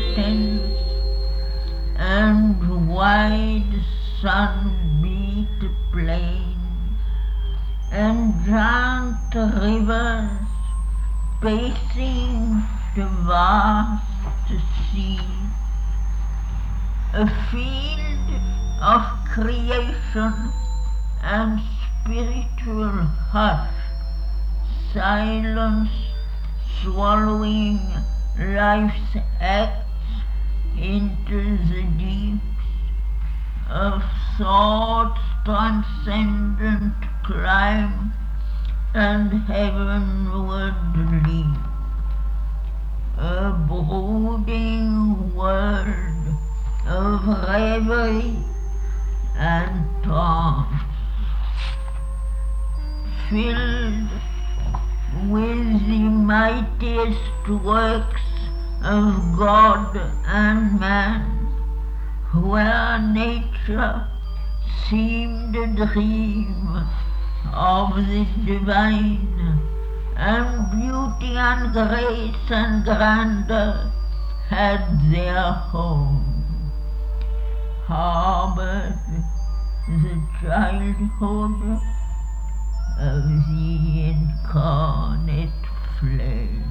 mountains and wide sun-beat plains, and giant rivers pacing the vast sea, a field of creation and spiritual hush, silence swallowing life's acts into the deeps of thought's transcendent climb and heavenward leap, a brooding world of reverie and trance, filled with the mightiest works of God and man, where nature seemed a dream of the divine, and beauty and grace and grandeur had their home, harbored the childhood of the incarnate flame.